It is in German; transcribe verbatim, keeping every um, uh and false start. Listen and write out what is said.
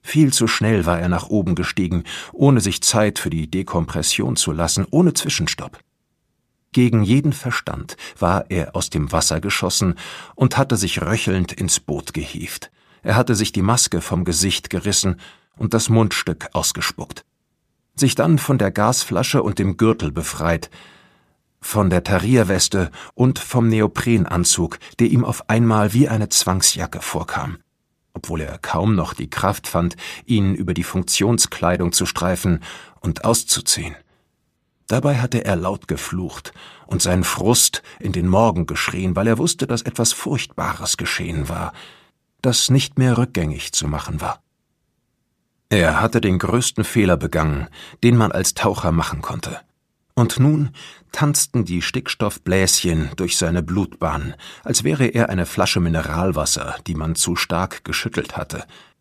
Viel zu schnell war er nach oben gestiegen, ohne sich Zeit für die Dekompression zu lassen, ohne Zwischenstopp. Gegen jeden Verstand war er aus dem Wasser geschossen und hatte sich röchelnd ins Boot gehievt. Er hatte sich die Maske vom Gesicht gerissen und das Mundstück ausgespuckt. Sich dann von der Gasflasche und dem Gürtel befreit, von der Tarierweste und vom Neoprenanzug, der ihm auf einmal wie eine Zwangsjacke vorkam, obwohl er kaum noch die Kraft fand, ihn über die Funktionskleidung zu streifen und auszuziehen. Dabei hatte er laut geflucht und seinen Frust in den Morgen geschrien, weil er wusste, dass etwas Furchtbares geschehen war, das nicht mehr rückgängig zu machen war. Er hatte den größten Fehler begangen, den man als Taucher machen konnte. Und nun tanzten die Stickstoffbläschen durch seine Blutbahn, als wäre er eine Flasche Mineralwasser, die man zu stark geschüttelt hatte.